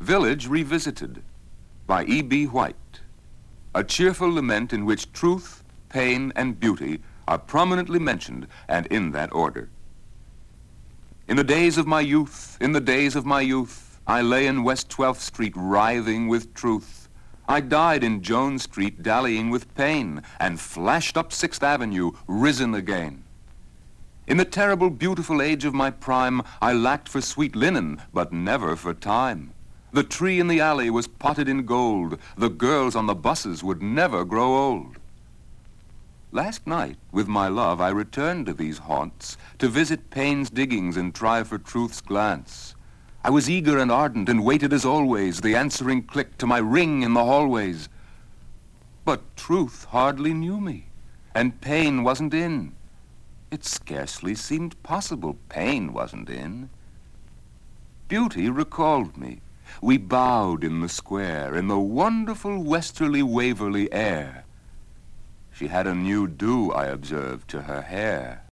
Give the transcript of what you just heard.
Village Revisited by E.B. White. A cheerful lament in which truth, pain, and beauty are prominently mentioned, and in that order. In the days of my youth, I lay in West 12th Street writhing with truth. I died in Jones Street dallying with pain, and flashed up 6th Avenue, risen again. In the terrible, beautiful age of my prime, I lacked for sweet linen, but never for time. The tree in the alley was potted in gold. The girls on the buses would never grow old. Last night, with my love, I returned to these haunts to visit Paine's diggings and try for truth's glance. I was eager and ardent and waited as always the answering click to my ring in the hallways. But truth hardly knew me, and Paine wasn't in. It scarcely seemed possible Paine wasn't in. Beauty recalled me. We bowed in the square in the wonderful westerly Waverly air. She had a new do, I observed, to her hair.